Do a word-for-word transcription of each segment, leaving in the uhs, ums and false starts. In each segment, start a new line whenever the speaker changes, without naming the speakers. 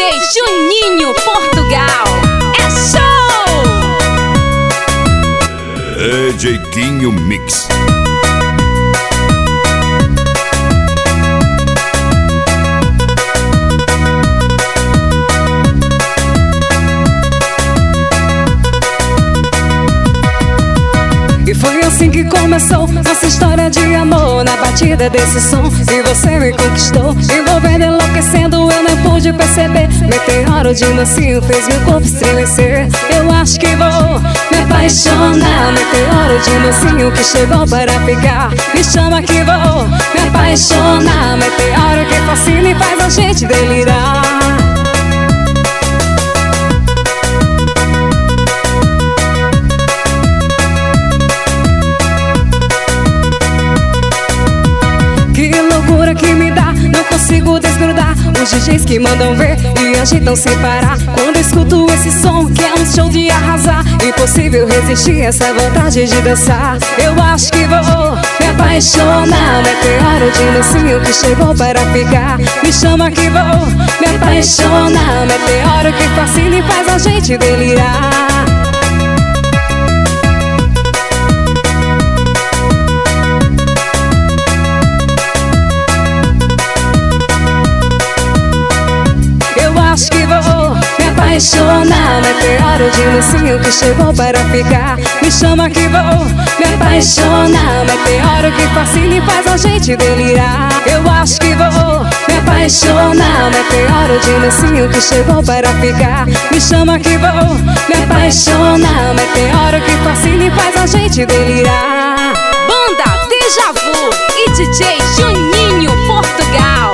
J Juninho Portugal. É show!
É Jeitinho Mix.
E foi assim que começou nossa história de amor, na batida desse som. E você me conquistou, envolvendo, enlouquecendo, eu nem pude perceber. Meteoro de mansinho fez meu corpo estremecer. Eu acho que vou me apaixonar. Meteoro de mansinho que chegou para ficar. Me chama que vou me apaixonar. Meteoro que fascina e faz a gente delirar. Que me dá, não consigo desgrudar. Os D Js que mandam ver e agitam sem parar. Quando escuto esse som que é um show de arrasar, impossível resistir essa vontade de dançar. Eu acho que vou me apaixonar. Meteoro de mansinho que chegou para ficar. Me chama que vou me apaixonar. Meteoro que fascina e faz a gente delirar. Acho que vou me apaixonar. Meteoro de mansinho que chegou para ficar. Me chama que vou me apaixonar. Meteoro que fascina e faz a gente delirar. Eu acho que vou me apaixonar. Meteoro de mansinho que chegou para ficar. Me chama que vou me apaixonar. Meteoro que fascina e faz a gente delirar.
Banda Deja Vu e D J Juninho Portugal.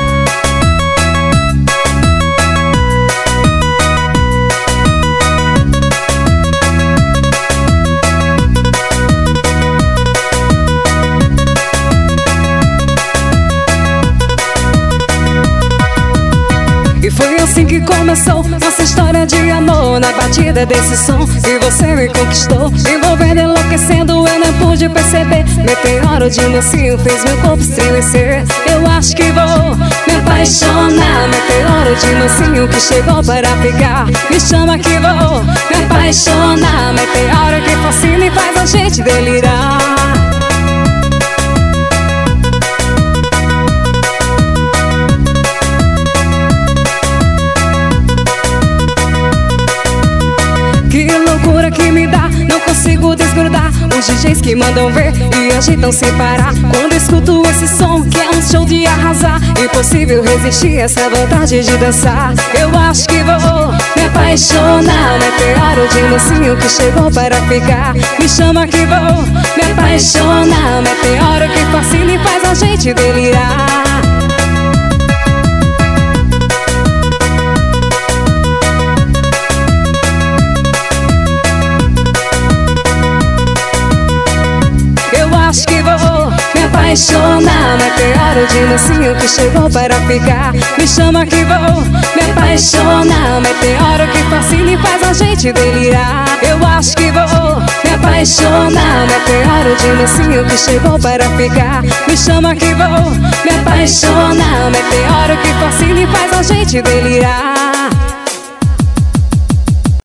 E foi assim que começou nossa história de amor, na batida desse som. E você me conquistou, envolvendo, enlouquecendo, eu nem pude perceber. Meteoro de mansinho fez meu corpo estremecer. Eu acho que vou me apaixonar. Meteoro de mansinho que chegou para ficar. Me chama que vou me apaixonar. Meteoro que fascina e faz a gente delirar. Que me dá, não consigo desgrudar. Os D Js que mandam ver e agitam sem parar. Quando escuto esse som que é um show de arrasar, impossível resistir essa vontade de dançar. Eu acho que vou me apaixonar. Meteoro de mansinho que chegou para ficar. Me chama que vou me apaixonar. Meteoro que fascina e faz a gente delirar. Acho que vou me apaixonar. Meteoro de mansinho que chegou para ficar. Me chama que vou me apaixonar. Meteoro que fascina e faz a gente delirar. Eu acho que vou me apaixonar. Meteoro de mansinho que chegou para ficar. Me chama que vou me apaixonar. Meteoro que fascina e faz a gente delirar.